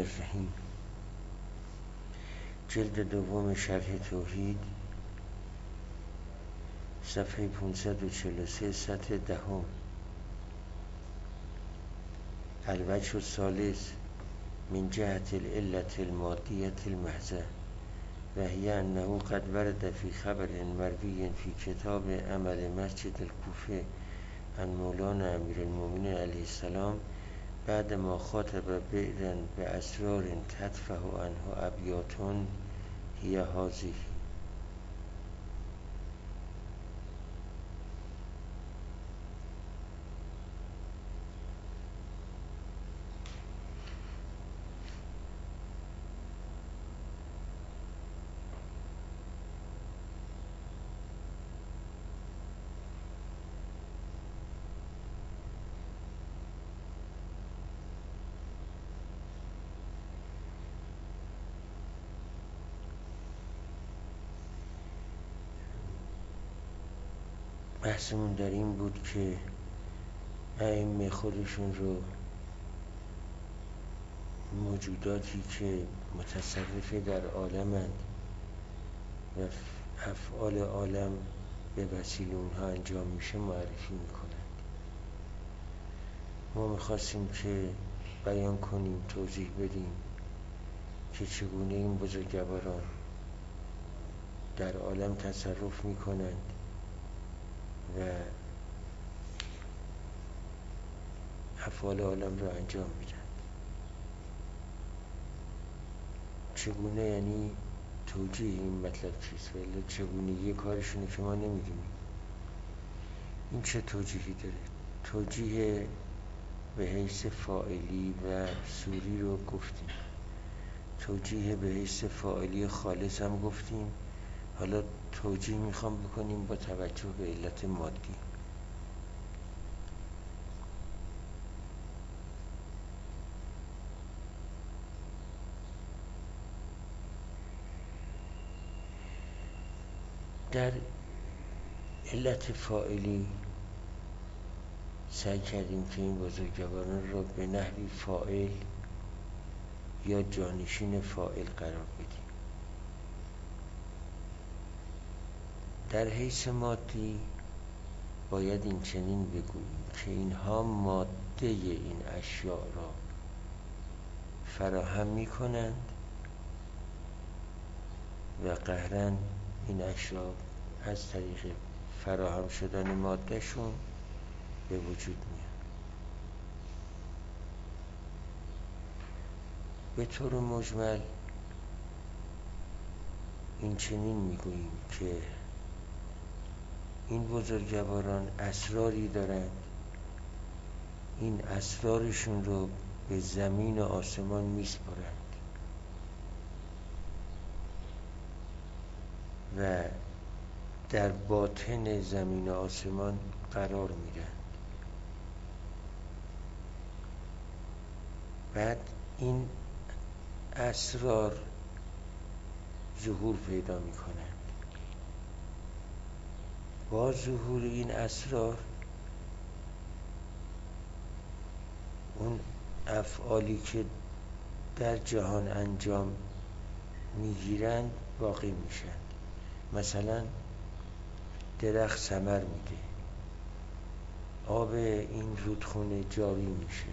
الرحیم. جلد دوم شرح توحید، صفحه 543، سطر دهم. الوجه الثالث من جهت العلة المادیة المحضة وهي أنه قد ورد في خبر مروي في كتاب عمل مسجد الكوفة عن مولانا امیر المؤمنین علیه السلام بعد ما خاطب بئرا بأسرار تدفع عنه ابیات هي هذه. بحثمون در این بود که ائمه خودشون رو موجوداتی که متصرف در عالمند و افعال عالم به وسیله اونها انجام میشه معرفی میکنند. ما میخواستیم که بیان کنیم، توضیح بدیم که چگونه این بزرگواران در عالم تصرف میکنند و افعال عالم را انجام میدن. چگونه یعنی توجیه این مطلب چیست، ولی چگونگی کارشونه که ما نمیدونیم. این چه توجیهی داره؟ توجیه به حیث فاعلی و سوری رو گفتیم، توجیه به حیث فاعلی خالص هم گفتیم. حالا توجیه میخوام بکنیم با توجه به علت مادی. در علت فاعلی سعی کردیم که این بزرگواران را به نحوی فاعل یا جانشین فاعل قرار بدیم. در حیث مادی باید این چنین بگوییم که اینها ماده این اشیاء را فراهم می کنند و قهراً این اشیاء از طریق فراهم شدن ماده شون به وجود میاد. به طور مجمل این چنین میگوییم که این بزرگواران اسراری دارند، این اسرارشون رو به زمین و آسمان میسپارند و در باطن زمین و آسمان قرار میدن. بعد این اسرار ظهور پیدا میکنند. با ظهور این اسرار اون افعالی که در جهان انجام میگیرند باقی میشن. مثلا درخت ثمر میده، آب این رودخونه جاری میشه،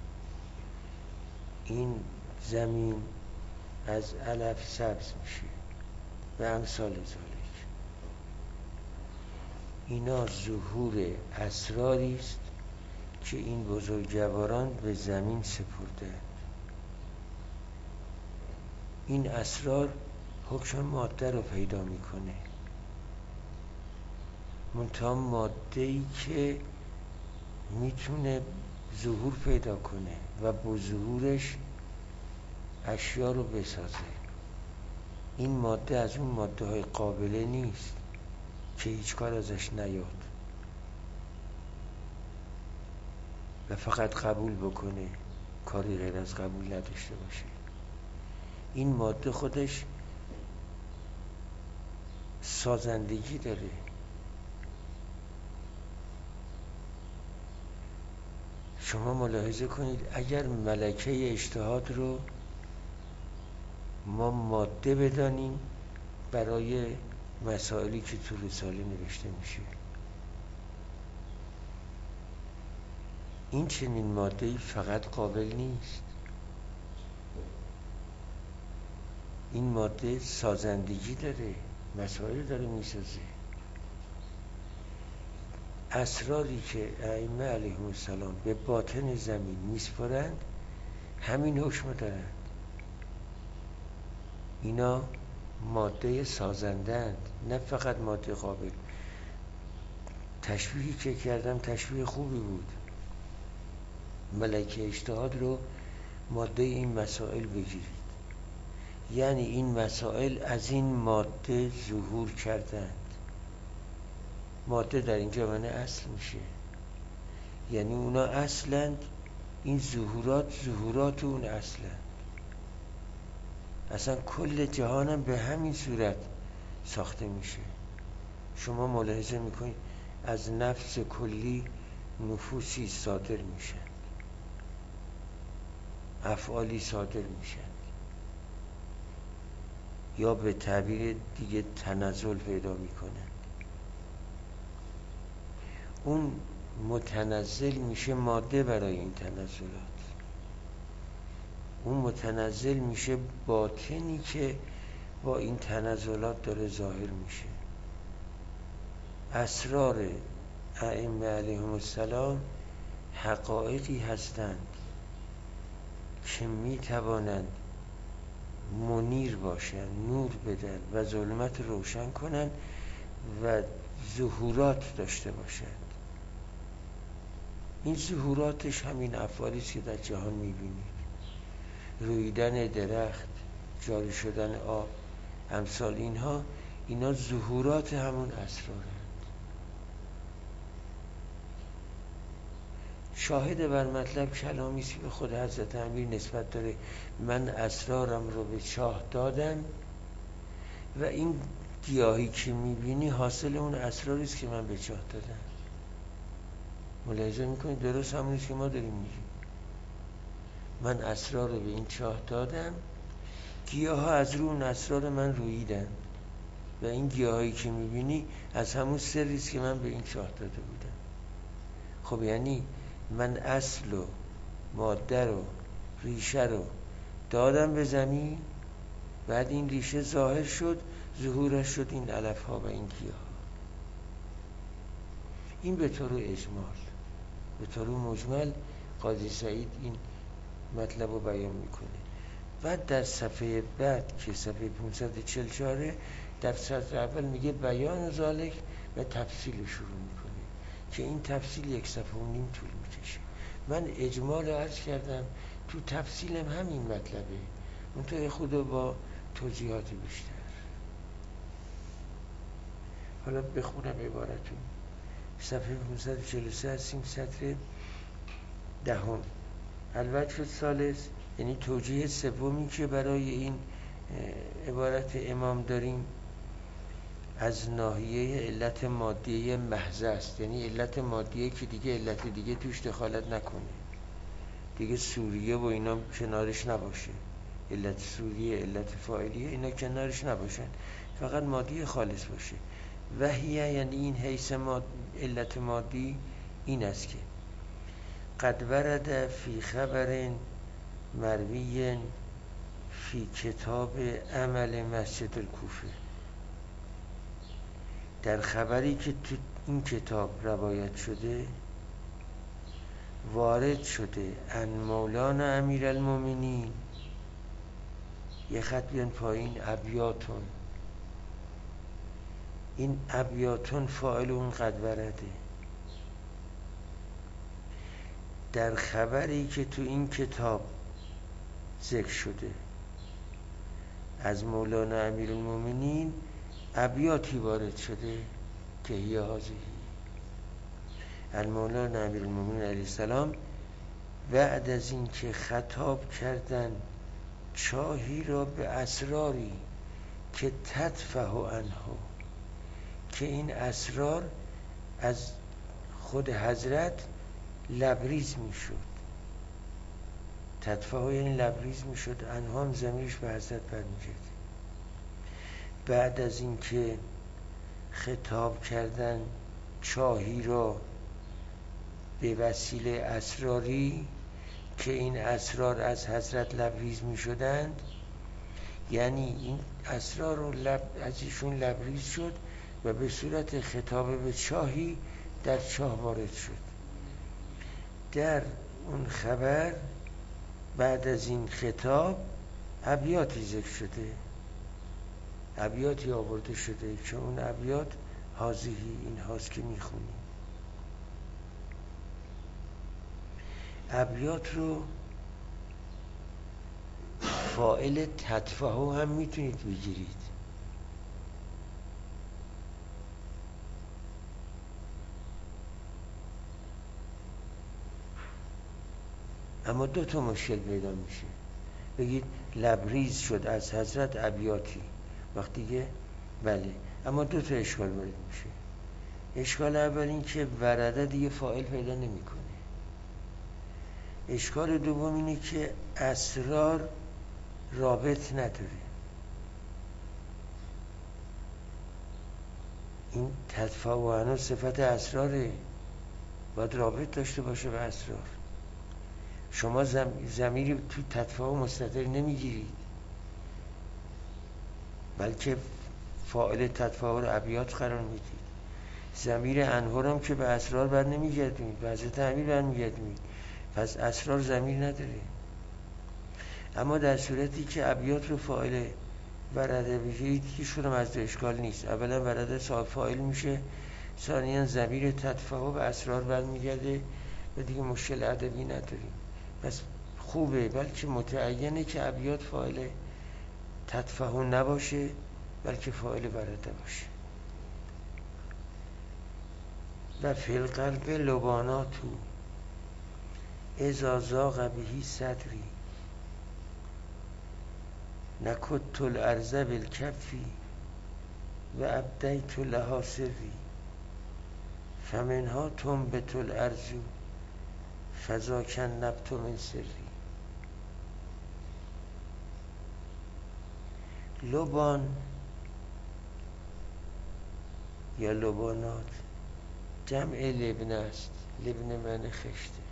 این زمین از علف سبز میشه و امثال ذالک. اینا ظهور اسراری است که این بزرگواران به زمین سپرده. این اسرار حکم ماده رو پیدا میکنه، منتها ماده‌ای که میتونه ظهور پیدا کنه و با ظهورش اشیا رو بسازه. این ماده از اون ماده های قابله نیست که هیچ کار ازش نیاد و فقط قبول بکنه، کاری غیر از قبول نداشته باشه. این ماده خودش سازندگی داره. شما ملاحظه کنید اگر ملکه اجتهاد رو ما ماده بدانیم برای مسائلی که تو رساله نوشته میشه. این چنین ماده‌ای فقط قابل نیست. این ماده سازندگی داره، مسائل داره میسازه. اسراری که ائمه علیهم السلام به باطن زمین میسپارند همین حکم دارند. اینا ماده سازندند، نه فقط ماده قابل. تشبیهی که کردم تشبیه خوبی بود. ملکه اجتهاد رو ماده این مسائل بگیرید، یعنی این مسائل از این ماده ظهور کردند. ماده در اینجا معنی اصل میشه، یعنی اونا اصلند. این ظهورات اون اصلند. اصلا کل جهانم به همین صورت ساخته میشه. شما ملاحظه میکنید از نفس کلی نفوسی صادر میشن، افعالی صادر میشن، یا به تعبیر دیگه تنزل پیدا میکنن. اون متنزل میشه ماده برای این تنزلات. اون متنزل میشه باطنی که با این تنزلات داره ظاهر میشه. اسرار ائمه علیهم السلام حقایقی هستند که میتوانند منیر باشن، نور بدن و ظلمت روشن کنن و ظهورات داشته باشند. این ظهوراتش همین افعالی است که در جهان میبینید. رویدن درخت، جاری شدن آب، امثال اینها، اینا ظهورات همون اسرارند. شاهد بر مطلب کلامی است که به خود حضرت امیر نسبت داره: من اسرارم رو به شاه دادم و این گیاهی که میبینی حاصل اون اسراری است که من به شاه دادم. ملاحظه میکنید درست همون است که ما داریم میگیم. من اسرار رو به این شاه دادم، گیاه ها از رو اون اسرار من رویدن و این گیاهایی که میبینی از همون سری است که من به این شاه داده بودم. خب یعنی من اصل و ماده رو، ریشه رو دادم به زمین، بعد این ریشه ظاهر شد، ظهورش شد این علف ها و این گیاه. این به طور اجمال. به طور مجمل قاضی سعید این مطلب رو بیان میکنه. بعد در صفحه بعد که صفحه 544 در سطر اول میگه بیان ذالک و تفصیل شروع میکنه که این تفصیل 1.5 صفحه طول میکشه. من اجمال رو عرض کردم، تو تفصیلم همین مطلبه، منطقه خود با توضیحات بیشتر. حالا بخونم عبارتون. صفحه 543 هستیم، سطر 10. الوجه الثالث، یعنی توجیه سومی که برای این عبارت امام داریم، از ناحیه علت مادیه محض است. یعنی علت مادیه که دیگه علت دیگه توش دخالت نکنه، دیگه سوریه و اینا کنارش نباشه، علت سوریه، علت فاعلیه اینا کنارش نباشن، فقط مادی خالص باشه. وحیه یعنی این حیث علت مادی این است که قد ورد فی خبر مروی فی کتاب عمل مسجد الکوفه، در خبری که تو این کتاب روایت شده وارد شده ان مولانا امیرالمومنین، یه خط بیان پایین، ابیاتون. این ابیاتون فاعل اون قد ورده. در خبری که تو این کتاب ذکر شده از مولانا امیرالمومنین ابیاتی وارد شده که هی هازهی مولانا امیرالمومنین علیه السلام بعد از این که خطاب کردن چاهی را به اسراری که تدفع عنه، که این اسرار از خود حضرت لبریز می شد. تدفع یعنی لبریز میشد، انها هم ضمیرش به حضرت برمیگرده. بعد از اینکه خطاب کردن چاهی را به وسیله اسراری که این اسرار از حضرت لبریز می شدند، یعنی این اسرار رو از ایشون لبریز شد و به صورت خطاب به چاهی در چاه وارد شد. در اون خبر بعد از این خطاب ابیاتی ذکر شده، ابیاتی آورده شده که اون ابیات هازهی این هاست که میخونیم. ابیات رو فاعل تدفعه هم میتونید بگیرید. اما دو تا مشکل پیدا میشه. بگید لبریز شد از حضرت ابیاتی، وقتی که بله، اما دو تا اشکال وارد میشه. اشکال اول این که ورده دیگه فاعل پیدا نمیکنه. اشکال دوم اینه که اسرار رابط نداره. این تدفع و هنوز صفت اسراره، باید رابط داشته باشه به اسرار. شما ضمیری تو تدفع و مستتر نمیگیرید، بلکه فاعل تدفع رو ابیات قرار میدید. ضمیر انهار هم که به اسرار بر نمیگردید، به حضرت امیر بر میگردید، پس اسرار ضمیر نداره. اما در صورتی که ابیات رو فاعل ورده بگیرید که شدم از دو اشکال نیست. اولا ورده صاحب فاعل میشه، ثانیا ضمیر تدفع به اسرار برمیگرده و دیگه مشکل ادبی نداریم. پس خوبه، بلکه متعینه که ابیات فاعل تدفع نباشه بلکه فاعل ورده باشه. و فی القلب لباناتو اذا ضاق بهی صدری نکدت الارض بالکفی و ابدیت لها سری فمنها تنبت الارض فذاک النبت من سری. لبان یا لبانات جمع لبن است. لبن معنی خشته.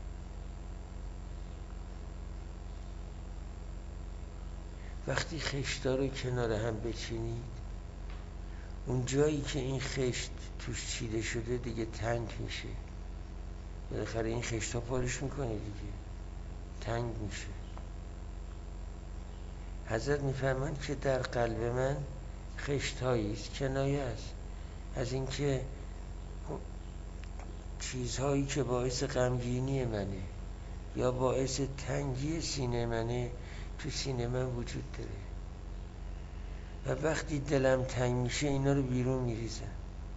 وقتی خشتا رو کنار هم بچینید، اون جایی که این خشت توش چیده شده دیگه تنگ میشه. بالاخره این خشتا پارش میکنه دیگه، تنگ میشه. حضرت میفرمان که در قلب من خشت‌هایی است، کنایه است از اینکه چیزهایی که باعث غمگینی منه یا باعث تنگی سینه منه تو سینه من وجود داره و وقتی دلم تنگ میشه اینا رو بیرون میریزم.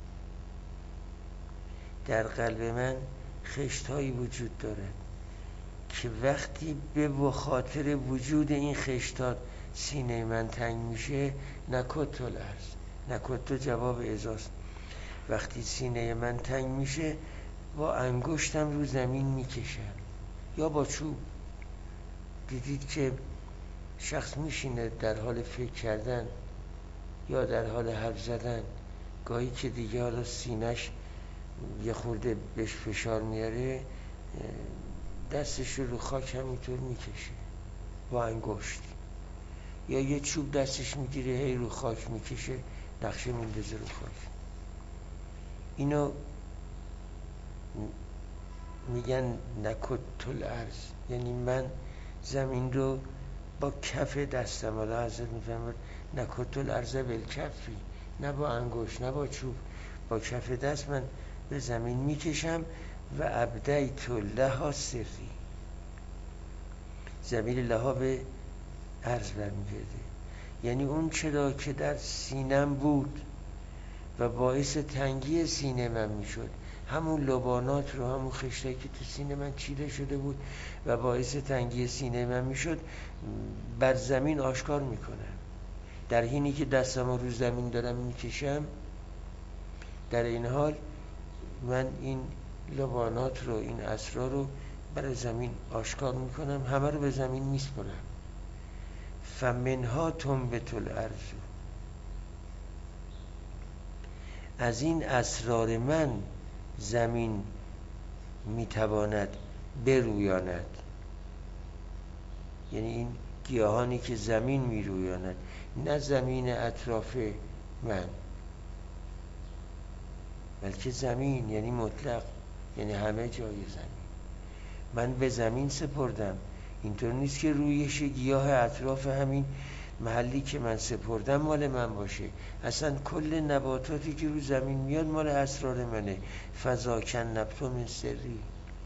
در قلب من خشت‌هایی وجود دارد که وقتی به خاطر وجود این خشت‌ها سینه من تنگ میشه، نکدت الارض، نکدت جواب ازاست، وقتی سینه من تنگ میشه با انگشتم رو زمین میکشم یا با چوب. دیدید که شخص میشینه در حال فکر کردن یا در حال حرف زدن، گاهی که دیگه حالا سینش یه خورده بهش فشار میاره، دستش رو خاک همینطور میکشه با انگشت، یا یه چوب دستش میگیره هی رو خاک میکشه، نقشه میندازه رو خاک. اینو میگن نکدت الارض، یعنی من زمین رو با کف دستم، حالا حضرت میفرماد نکدت الارض بالکفی، نه با انگشت نه با چوب، با کف دست من به زمین میکشم و ابدیت لها سری، ضمیر لها به عرض برمیگرده، یعنی اون چرا که در سینم بود و باعث تنگی سینه من میشد، همون لبانات رو، همون خشتایی که تو سینه من چیده شده بود و باعث تنگی سینه من میشد، بر زمین آشکار میکنم. در حینی که دستم رو زمین دارم میکشم، در این حال من این لبانات رو، این اسرار رو برای زمین آشکار میکنم، همه رو به زمین میسپرم. فمنها تنبت الارض، از این اسرار من زمین میتواند برویاند، یعنی این گیاهانی که زمین میرویاند، نه زمین اطراف من، بلکه زمین یعنی مطلق، یعنی همه جای زمین. من به زمین سپردم. اینطور نیست که رویش گیاه اطراف همین محلی که من سپردم مال من باشه. اصلا کل نباتاتی که رو زمین میاد مال اسرار منه. فذاکن نبت من سری،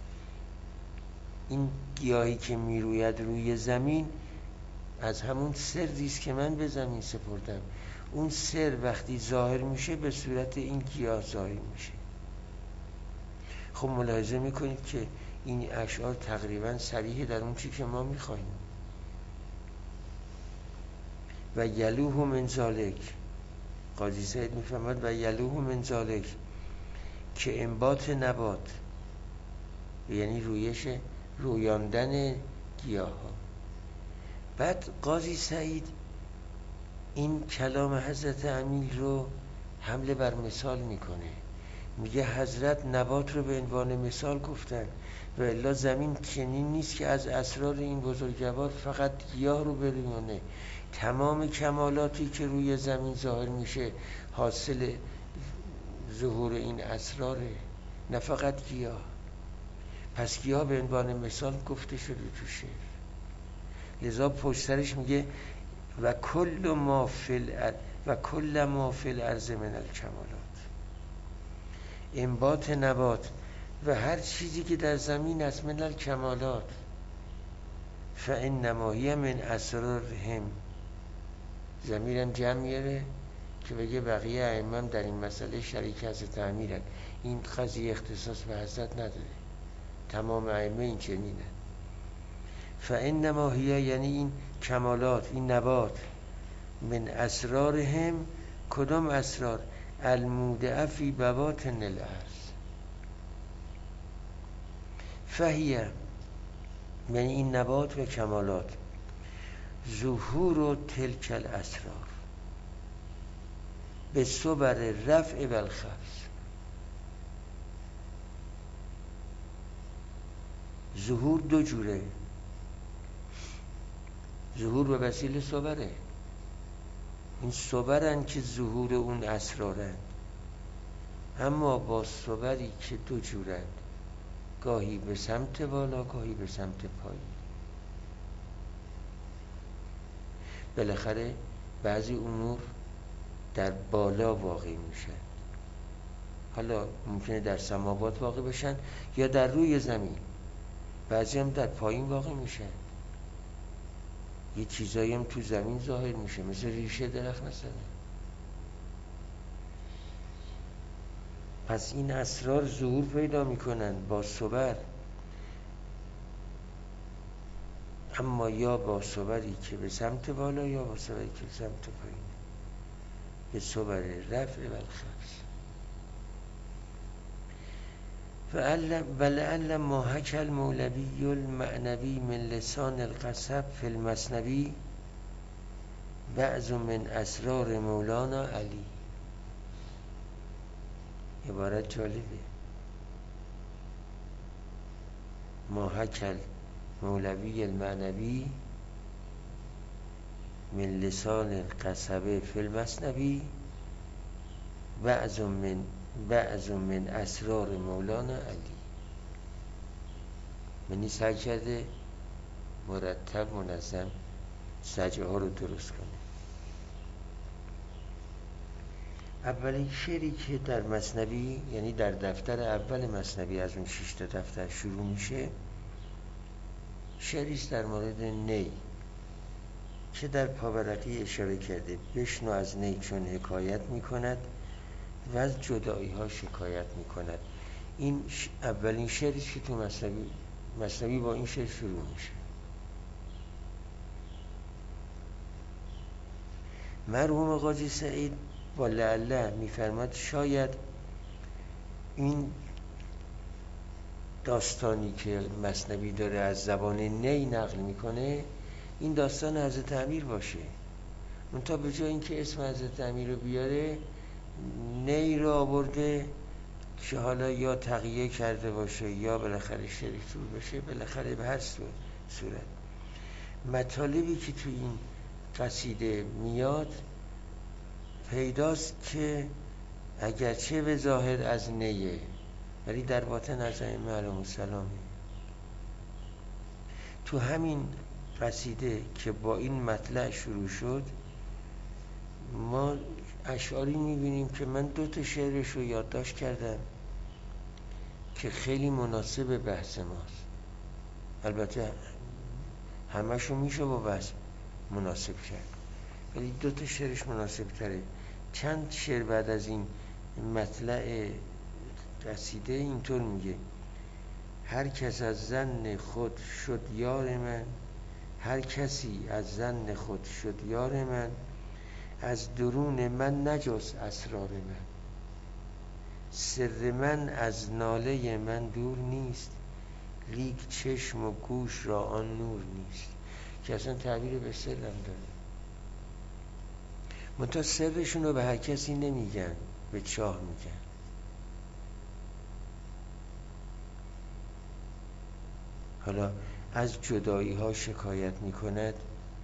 این گیاهی که میروید روی زمین از همون سری است که من به زمین سپردم. اون سر وقتی ظاهر میشه به صورت این گیاه ظاهر میشه. خب ملاحظه میکنید که این اشعار تقریبا صریح در اون چی که ما میخواهیم. و یلوه من ذالک، قاضی سعید میفهمد و یلوه من ذالک که انبات نبات، یعنی رویاندن گیاه ها. بعد قاضی سعید این کلام حضرت امیل رو حمله بر مثال میکنه، میگه حضرت نبات رو به عنوان مثال گفتن و الا زمین چنین نیست که از اسرار این بزرگوار فقط گیاه رو برویانه. تمام کمالاتی که روی زمین ظاهر میشه حاصل ظهور این اسراره، نه فقط گیاه. پس گیاه به عنوان مثال گفته شده تو شعر. لذا پشت سرش میگه و کل ما فی الارض من الکمالات، انبات نبات و هر چیزی که در زمین است من الکمالات، فانما هی من اسرارهم. ضمیرم جمع میاره که بگه بقیه ائمه در این مسئله شریک حضرت امیرن، این قضیه اختصاص به حضرت نداره، تمام ائمه این چنینه. فانما هی یعنی این کمالات، این نبات، من اسرارهم، کدام اسرار؟ المودع فی بواطن الارض. فهیه یعنی این نبات و کمالات، ظهور و تلک الاسرار به صبر رفع و الخفض. ظهور دو جوره، ظهور به وسیله صبره، این صبرن که ظهور اون اسرارن، اما با صبری که دو جورن، گاهی به سمت بالا گاهی به سمت پایین. بالاخره بعضی امور در بالا واقع میشن، حالا ممکنه در سماوات واقع بشن یا در روی زمین، بعضی هم در پایین واقع میشن. یه چیزایی هم تو زمین ظاهر میشه، مثل ریشه درخت مثلا. پس این اسرار ظهور پیدا میکنن با صبر، اما یا با صبری که به سمت بالا یا با صبری که به سمت پایین، به صبر رفع و الخفض. ولعل ما حکی المولوی المعنوی من لسان القصب فی المثنوی بعض من اسرار مولانا علی. عبارت جالبه. ما حکی المولوی المعنوی من لسان القصب فی المثنوی بعض من اسرار مولانا علی. منی سعی کرده مرتب منظم سجعه ها رو درست کنه. اولین شعری که در مثنوی، یعنی در دفتر اول مثنوی از اون 6 تا دفتر شروع میشه، شعری است در مورد نی که در پاورقی اشاره کرده. بشنو از نی چون حکایت میکند و از جدایی ها شکایت میکند. این اولین شعری که تو مثنوی با این شعر شروع میشه. مرحوم قاضی سعید با لعله میفرماد شاید این داستانی که مثنوی داره از زبان نی نقل میکنه این داستان حضرت امیر باشه، منتها به جای اینکه اسم حضرت امیر رو بیاره نی رو آورده که حالا یا تقیه کرده باشه یا بالاخره شریف طور باشه، بالاخره به هر صورت مطالبی که تو این قصیده میاد پیداست که اگرچه به ظاهر از نیه ولی در باطن از ائمه علیهم السلامه. تو همین قصیده که با این مطلع شروع شد ما اشعاری میبینیم که من 2 شعرش رو یادداشت کردم که خیلی مناسب بحث ماست. البته همشو میشه با بحث مناسب کرد ولی 2 شعرش مناسب تره. چند شعر بعد از این مطلع قصیده اینطور میگه: هر کس از ظن خود شد یار من، هر کسی از ظن خود شد یار من، از درون من نجست اسرار من، سر من از ناله من دور نیست، لیک چشم و گوش را آن نور نیست. که اصلا تعبیر به سرم داره، منتها سرشون رو به هر کسی نمیگن، به چاه میگن. حالا از جدایی ها شکایت میکند،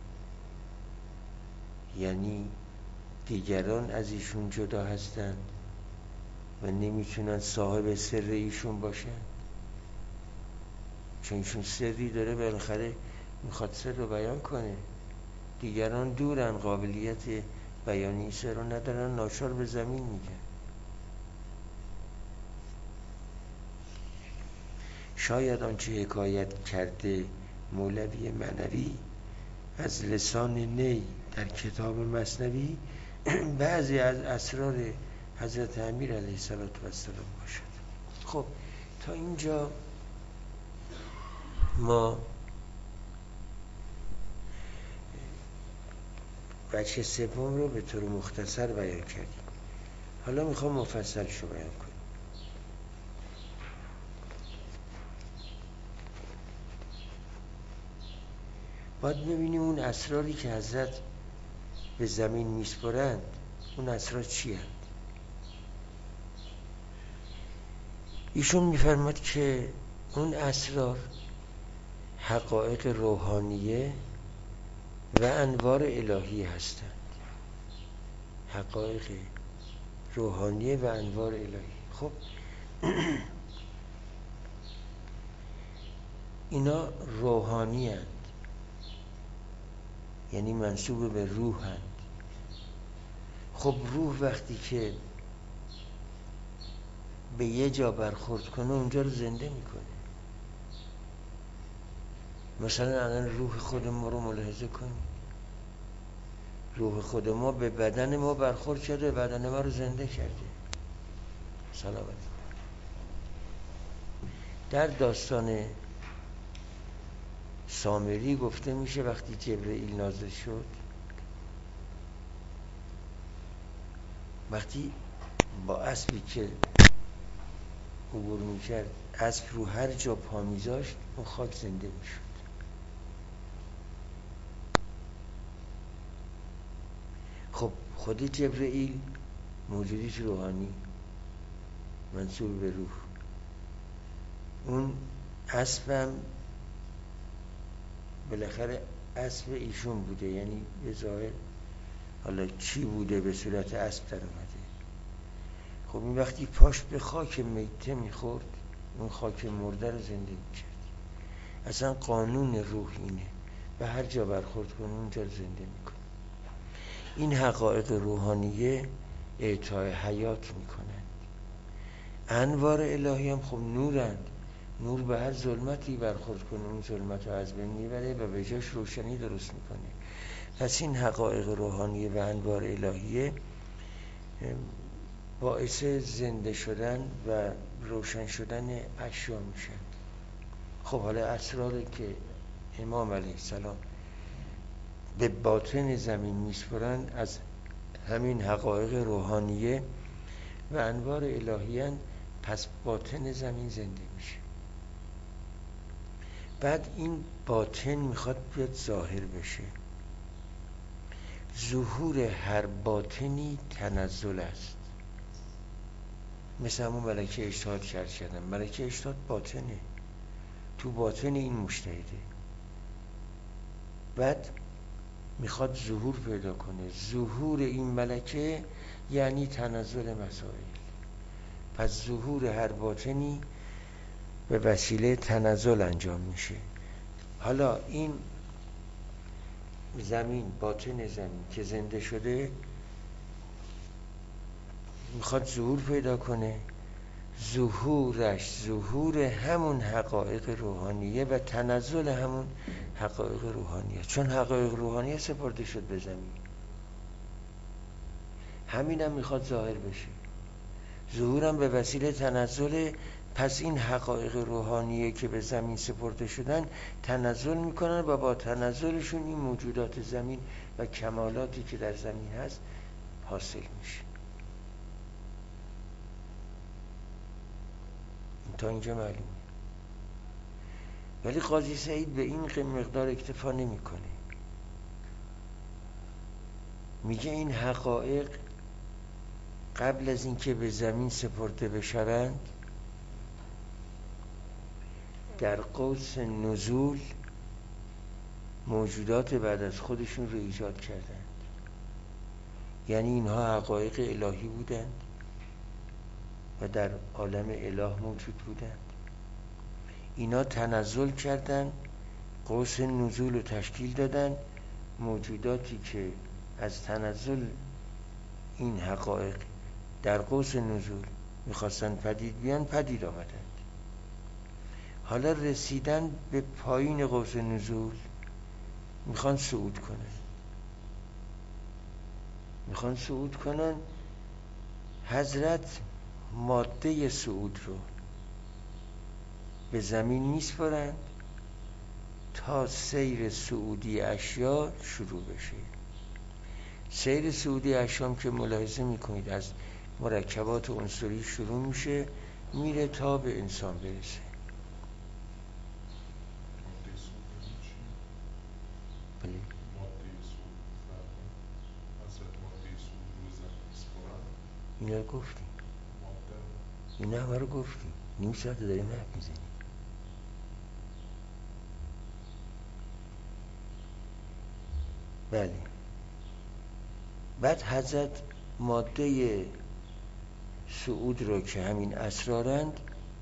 یعنی دیگران از ایشون جدا هستند و نمیتونن صاحب سر ایشون باشن، چون ایشون سری داره بالاخره میخواد سر رو بیان کنه. دیگران دورن، قابلیت بیانی سر رو ندارن، ناچار به زمین میگن. شاید آنچه حکایت کرده مولوی معنوی از لسان نی در کتاب مثنوی بعضی از اسرار حضرت امیر علیه السلام باشد. خب تا اینجا ما بچه سوم رو به طور مختصر بیان کردیم. حالا میخوام مفصل شو بیان کنیم. باید ببینیم اون اسراری که حضرت به زمین میسپرند اون اسرار چی هست. ایشون میفرماد که اون اسرار حقایق روحانیه و انوار الهی هستند. حقایق روحانیه و انوار الهی. خب اینا روحانی هستند، یعنی منسوب به روح هستند. خب روح وقتی که به یه جا برخورد کنه اونجا رو زنده میکنه. مثلا الان روح خود ما رو ملاحظه کنید، روح خود ما به بدن ما برخورد کرده، بدن ما رو زنده کرده. سلامت. در داستان سامری گفته میشه وقتی جبرئیل نازل شد، وقتی با اسبی که عبور میکرد اسب رو هر جا پا میذاشت اون خاک زنده میشد. خب خود جبرئیل موجودی روحانی منسوب به روح، اون اسبم بالاخره اسب ایشون بوده، یعنی به ظاهر حالا چی بوده به صورت اسب در اومده. خب این وقتی پاش به خاک میته میخورد اون خاک مرده رو زنده میکرد. اصلا قانون روح اینه، به هر جا برخورد کنه اونجا رو زنده میکنه. این حقایق روحانیه اعطای حیات میکنند. انوار الهی هم خب نورند، نور به هر ظلمتی برخورد کنه اون ظلمت رو از بین میبره و به جاش روشنی درست میکنه. پس این حقایق روحانیه و انوار الهیه باعث زنده شدن و روشن شدن اشیا میشن. خب حالا اسراری که امام علیه السلام به باطن زمین میسپرند از همین حقایق روحانیه و انوار الهیان، پس باطن زمین زنده میشه. بعد این باطن میخواد بیاد ظاهر بشه. ظهور هر باطنی تنزل است. مثل همون ملکه اجتهاد کردن. ملکه اجتهاد باطنه، تو باطن این مجتهده. بعد میخواد ظهور پیدا کنه. ظهور این ملکه یعنی تنزل مسائل. پس ظهور هر باطنی به وسیله تنزل انجام میشه. حالا این زمین، باطن زمین که زنده شده میخواد ظهور پیدا کنه. ظهورش ظهور همون حقایق روحانیه و تنزل همون حقایق روحانیه، چون حقایق روحانیه سپرده شد به زمین. همینم میخواد ظاهر بشه. ظهورم به وسیله تنزل. پس این حقایق روحانیه که به زمین سپرده شدن تنزل میکنن و با تنزلشون این موجودات زمین و کمالاتی که در زمین هست حاصل میشه. تا اینجا معلومه. ولی قاضی سعید به این مقدار اکتفا نمیکنه. میگه این حقایق قبل از اینکه به زمین سپرده بشوند در قوس نزول موجودات بعد از خودشون رو ایجاد کردند. یعنی اینها حقایق الهی بودند و در عالم اله موجود بودند. اینا تنزل کردند، قوس نزول رو تشکیل دادن. موجوداتی که از تنزل این حقایق در قوس نزول میخواستن پدید بیان پدید آمدند. حالا رسیدن به پایین قوس نزول، میخوان صعود کنن. حضرت ماده صعود رو به زمین میسپارند تا سیر صعودی اشیا شروع بشه. سیر صعودی اشیام که ملاحظه میکنید از مرکبات عنصری شروع میشه، میره تا به انسان برسه. بله. اینا رو گفتیم. اینا همه رو گفتیم. نیم ساعت داریم حرف میزنیم. بله. بعد حضرت ماده صعود رو که همین اسرارند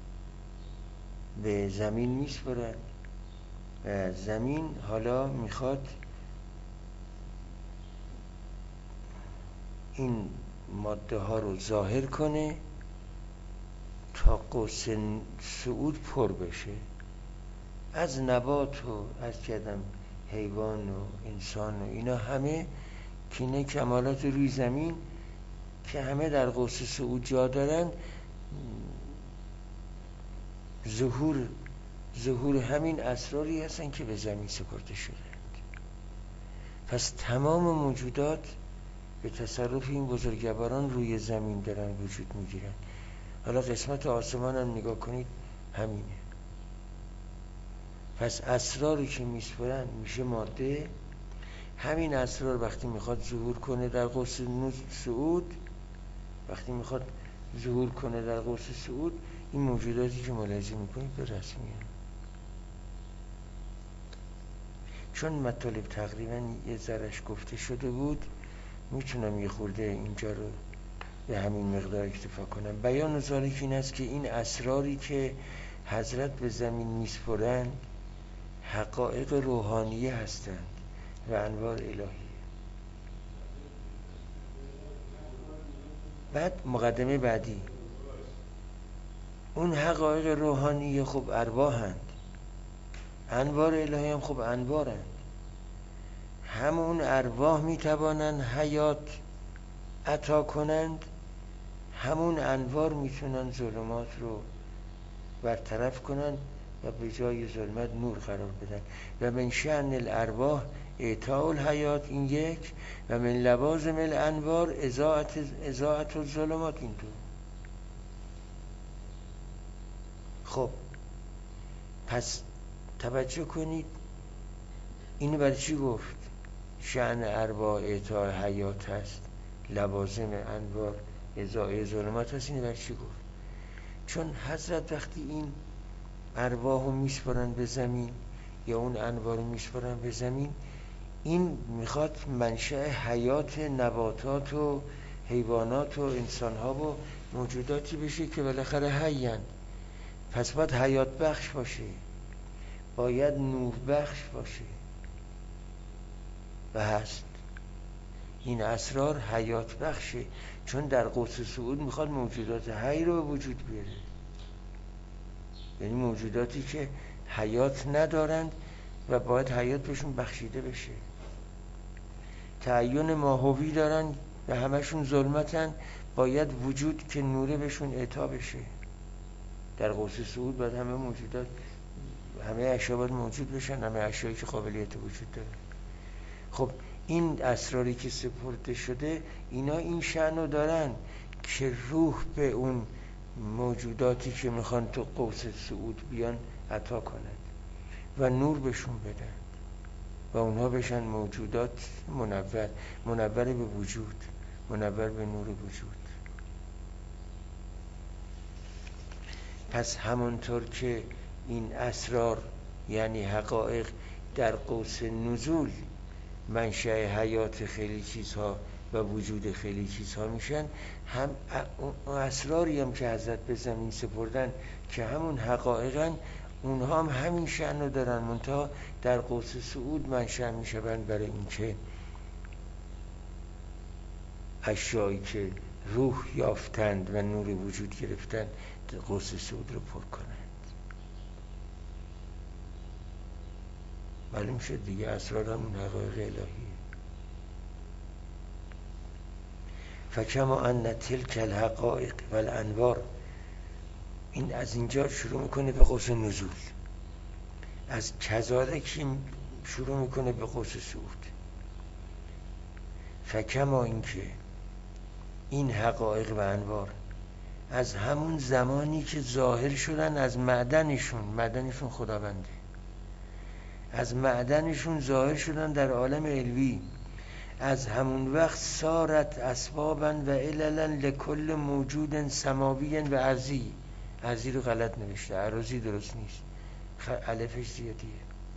به زمین میسپارند و زمین حالا میخواد این ماده ها رو ظاهر کنه تا قوس صعود پر بشه. از نبات و از کدم حیوان و انسان و اینا همه که اینه کمالات روی زمین که همه در قوس صعود جا دارن، ظهور همین اسراری هستن که به زمین سپرده شدند. پس تمام موجودات به تصرف این بزرگواران روی زمین دارن وجود میگیرن. حالا قسمت آسمان هم نگاه کنید همینه. پس اسراری که میسپرن میشه ماده. همین اسرار وقتی میخواد ظهور کنه در قوس صعود، این موجوداتی که ملاحظه میکنید به رسمیه. چون مطالب تقریبا یه ذرش گفته شده بود، میتونم یه خورده اینجا رو به همین مقدار اکتفا کنم. بیان ذالک این است که این اسراری که حضرت به زمین میسپرند حقایق روحانیه هستند و انوار الهی. بعد مقدمه بعدی، اون حقایق روحانیه خب ارواحند، انوار الهی هم خب انوارند. همون ارواح میتوانند حیات عطا کنند، همون انوار میتونن ظلمات رو برطرف کنند و به جای ظلمت نور قرار بدن. و من شأن الارواح اعطاء الحیات این یک، و من لوازم الانوار اضاءت الظلمات این دو. خب پس توجه کنید اینو برای چی گفت؟ شأن ارواح اعطای حیات هست، لوازم انوار ازای ظلمات هست. اینو برای چی گفت؟ چون حضرت وقتی این ارواح رو میسپرن به زمین یا اون انوار رو میسپرن به زمین، این میخواد منشأ حیات نباتات و حیوانات و انسانها و موجوداتی بشه که بالاخره حیان. پس باید حیات بخش باشه، باید نور بخش باشه و هست. این اسرار حیات بخشه، چون در قدس صعود میخواد موجودات حی رو به وجود بیاره، یعنی موجوداتی که حیات ندارند و باید حیات بهشون بخشیده بشه. تعین ماهوی دارن و همشون ظلمتن، باید وجود که نوره بهشون اعطا بشه. در قدس صعود باید همه موجودات، همه اشیا باید موجود بشن، همه اشیایی که قابلیت وجود داره. خب این اسراری که سپرده شده، اینا این شأنو دارن که روح به اون موجوداتی که میخوان تو قوس صعود بیان عطا کنند و نور بهشون بدن و اونها بشن موجودات منور به وجود، منور به نور وجود. پس همونطور که این اسرار یعنی حقایق در قوس نزول منشأ حیات خیلی چیزها و وجود خیلی چیزها میشن، هم اسراری هم که حضرت به زمین سپردن که همون حقایقن، اونها هم همین شأنو دارن، منتها در قوس صعود منشأ میشن برای اینکه اشیایی که روح یافتند و نور وجود گرفتند قوس صعود رو پر کنند. معلوم شد دیگه اسرار همون حقایق الهیه. فکما ان تلک الحقائق و الانوار، این از اینجا شروع میکنه به قوس نزول، از کذالک شروع میکنه به قوس صعود. فکما اینکه این حقایق و انوار از همون زمانی که ظاهر شدن از معدنشون خداونده، از معدنشون ظاهر شدن در عالم علوی، از همون وقت صارت اسبابا و عللا لکل موجود سماوی و ارضی. ارضی رو غلط نوشته، ارضی درست نیست، الفش زیادیه.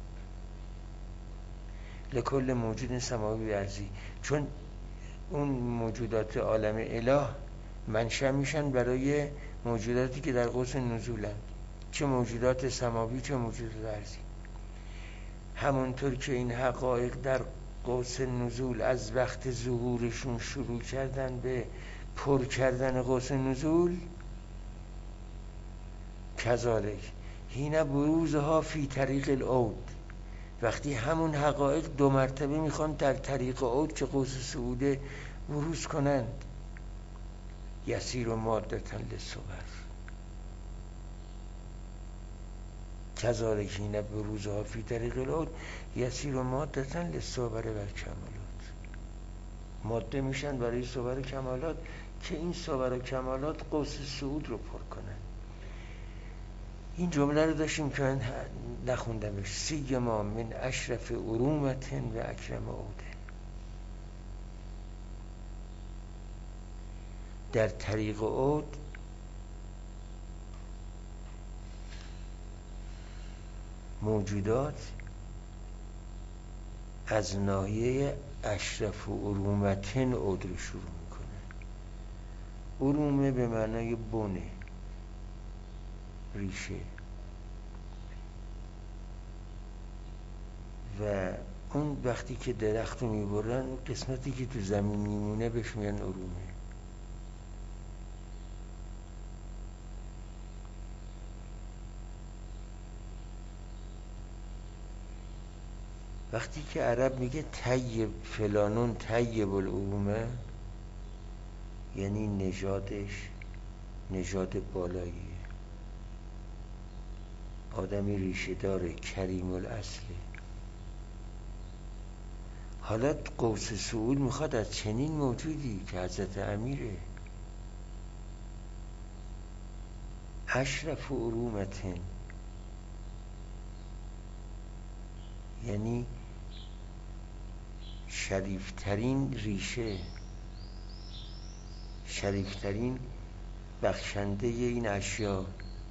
لکل موجود سماوی و ارضی، چون اون موجودات عالم اله منشأ میشن برای موجوداتی که در قوس نزولن، چه موجودات سماوی چه موجودات ارضی. همونطور که این حقایق در قوس نزول از وقت ظهورشون شروع کردن به پر کردن قوس نزول، کذالک حین بروزها فی طریق العود، وقتی همون حقایق دو مرتبه میخوان در طریق عود که قوس صعوده بروز کنند، یسیر و مادتا للصور، کذالک حین بروزها فی طریق العود یسیر و مادتا للصور و کمالات، ماده میشن برای صور کمالات که این صور و کمالات قوس صعود رو پر کنن. این جمله رو داشتیم که من نخوندمش، سیما من اشرف ارومت و اکرم عوده. در طریق عود موجودات از ناحیه اشرف و ارومتن عود رو شروع میکنه. ارومه به معنای بونه، ریشه، و اون وقتی که درخت رو میبرن قسمتی که تو زمین میمونه بهش میگن ارومه. وقتی که عرب میگه طیب فلانون طیب الارومه، یعنی نژادش نژاد بالاییه، آدمی ریشه داره، کریم الاصله. حالا قوس صعود میخواد از چنین موجودی که حضرت امیره، اشرف ارومتن، یعنی شریفترین ریشه، شریفترین بخشنده این اشیا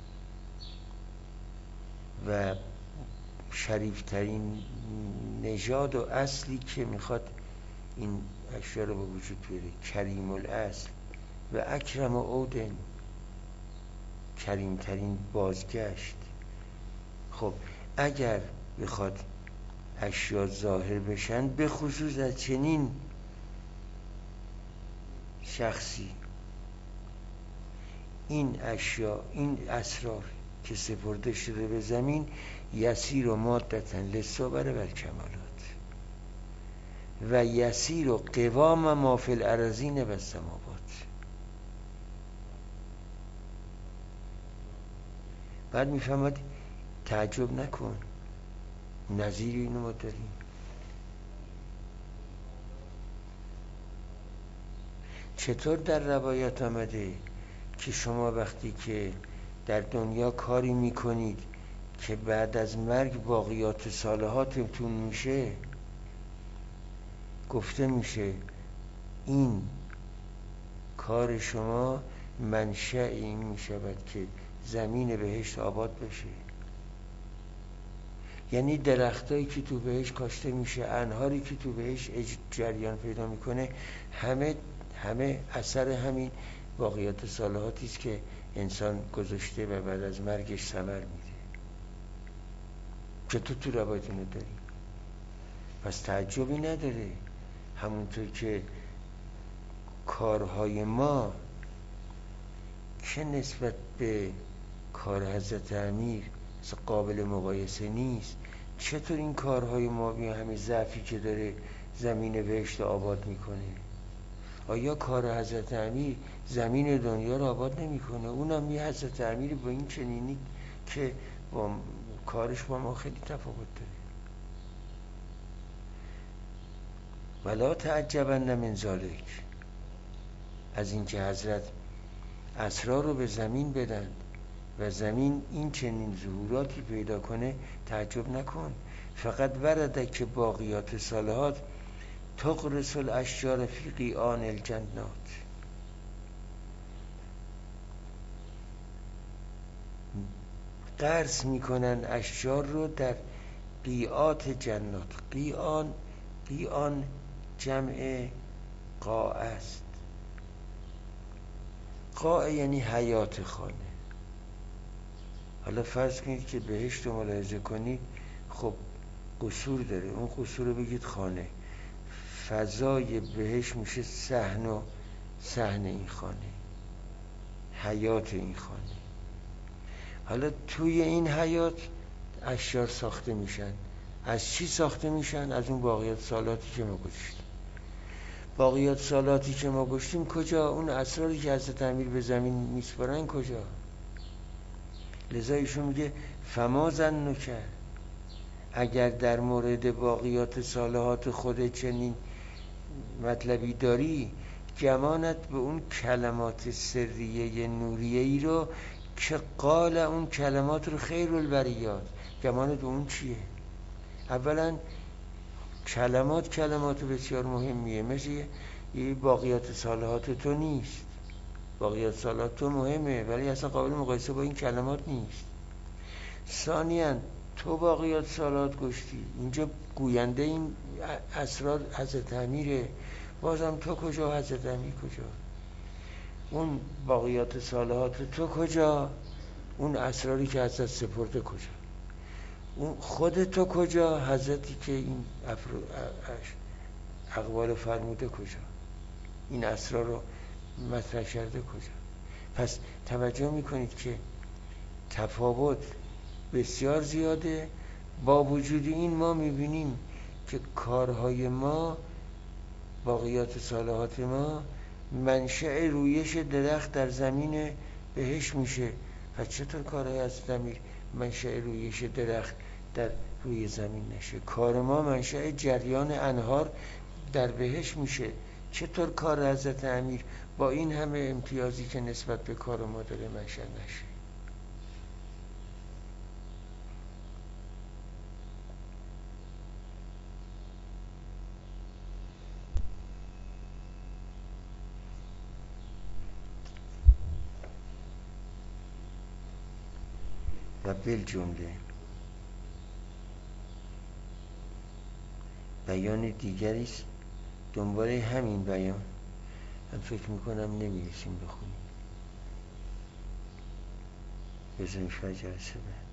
و شریفترین نژاد و اصلی که میخواد این اشیا رو به وجود بیاره. کریم الاصل و اکرم عودن، کریمترین بازگشت. خب اگر بخواد اشیا ظاهر بشن، به خصوص از چنین شخصی، این اشیا، این اسرار که سپرده شده به زمین، یسیر و مادتن للصور و الکمالات و یسیر و قوام ما فی الارضین و السماوات. بعد میفهمد تعجب نکن، نظیر اینو ما داریم. چطور در روایات آمده که شما وقتی که در دنیا کاری میکنید که بعد از مرگ باقیات صالحاتتون میشه، گفته میشه این کار شما منشأ این میشود که زمین بهشت آباد بشه. یعنی درختایی که تو بهشت کاشته میشه، انهاری که تو بهشت جریان پیدا میکنه، همه اثر همین باقیات صالحاتی است که انسان گذاشته و بعد از مرگش ثمر میده. چطور تو روایت اینو داری؟ پس تعجبی نداره. همونطور که کارهای ما که نسبت به کار حضرت امیر قابل مقایسه نیست، چطور این کارهای ما بیا همین ضعفی که داره زمین بهشت آباد میکنه؟ آیا کار حضرت امیر زمین دنیا رو آباد نمیکنه؟ اونم یه حضرت امیر با این چنینی که با کارش با ما خیلی تفاوت داره. ولا تعجبن من ذالک، از اینکه حضرت اسرار رو به زمین بدن و زمین این چنین ظهوراتی پیدا کنه تعجب نکن. فقط ورده که باقیات صالحات تغرس الاشجار فی قیعان الجنات، غرس میکنن اشجار رو در قیعات جنات. قیعان جمع قاع است. قاع یعنی حیات خانه. حالا فرض کنید که بهشت رو ملاحظه کنید، خب قصور داره، اون قصور رو بگید خانه، فضای بهشت میشه صحن این خانه، حیات این خانه. حالا توی این حیات اشیاء ساخته میشن. از چی ساخته میشن؟ از اون باقیات صالحاتی که ما گذاشتیم. باقیات صالحاتی که ما گذاشتیم کجا؟ اون اسراری که حضرت امیر به زمین میسپارن کجا؟ لذا ایشون میگه فما ظنک، اگر در مورد باقیات صالحات خود چنین مطلبی داری، گمانت به اون کلمات سریه نوریه ای رو که قال اون کلمات رو خیر البریات، گمانت به اون چیه؟ اولا کلمات بسیار مهمیه، مثل یه باقیات صالحات تو نیست. باقیات صالحات تو مهمه ولی اصلا قابل مقایسه با این کلمات نیست. ثانیاً تو باقیات صالحات گشتی، اینجا گوینده این اسرار حضرت امیره، بازم تو کجا، حضرت امیر کجا؟ اون باقیات صالحات تو کجا؟ اون اسراری که حضرت سپرده کجا؟ اون خود تو کجا؟ حضرتی که این اقوال فرموده کجا؟ این اسرار رو مطرح کرده کجا؟ پس توجه میکنید که تفاوت بسیار زیاده. با وجود این ما میبینیم که کارهای ما، باقیات صالحات ما، منشأ رویش درخت در زمین بهشت میشه. پس چطور کارهای حضرت امیر منشأ رویش درخت در روی زمین نشه؟ کار ما منشأ جریان انهار در بهشت میشه. چطور کار حضرت امیر با این همه امتیازی که نسبت به کار ما داره منشأ نشه؟ و بالجمله بیان دیگری است دنبال همین بیان. من فکر میکنم نمیرسیم بخونیم. بذاریم شاید جلسه